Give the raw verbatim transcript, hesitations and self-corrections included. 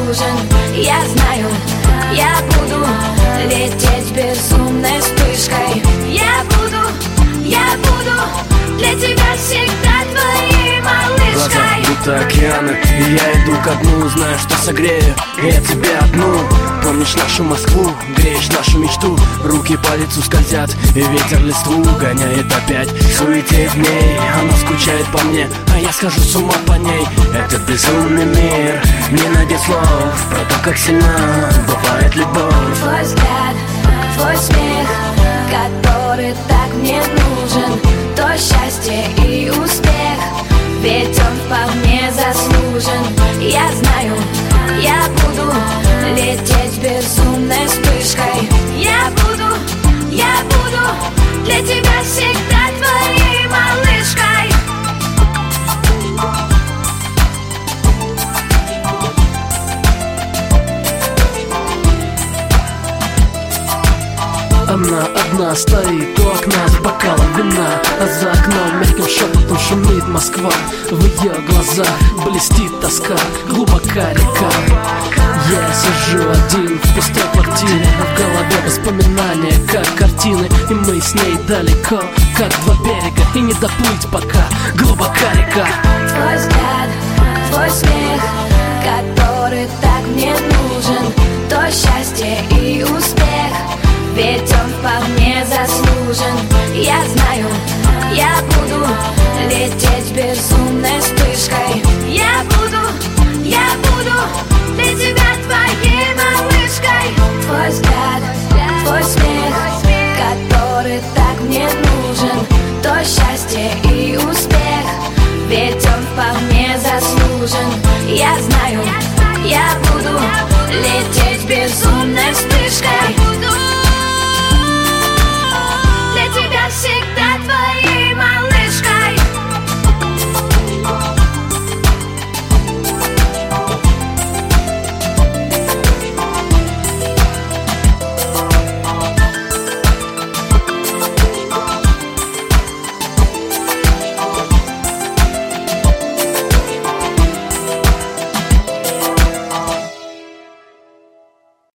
заслужен. Я знаю, я буду лететь безумной вспышкой. Я буду, я буду для тебя всегда твоей малышкой. Глаза будто океаны, и я иду ко дну, знаю, что согрею я тебя одну. Помнишь нашу Москву, греешь нашу мечту. Руки по лицу скользят, и ветер листву гоняет опять. Суетеет в ней, она скучает по мне, а я схожу с ума по ней. Этот безумный мир не найдет слов про то, как сильна бывает любовь. Твой взгляд, твой смех, который так мне нужен, то счастье и успех, ведь он вполне заслужен. Я знаю, я буду лететь безумной вспышкой. Я буду, я буду для тебя всегда твоей малышкой. Она одна стоит у окна с бокалом вина, а за окном мягким шепотом шумит Москва. В ее глазах блестит тоска, глубока река. Я сижу один в пустой квартире, а в голове воспоминания, как картины. И мы с ней далеко, как два берега, и не доплыть пока, глубока река. Твой взгляд, твой смех, который так мне нужен, то счастье и успех, ведь он вполне заслужен. Я знаю, я буду лететь безумной вспышкой. Я буду, я буду для тебя твоей малышкой. Твой взгляд, твой смех, который так мне нужен, то счастье и успех, ведь он вполне заслужен. Я знаю, я буду лететь безумной вспышкой.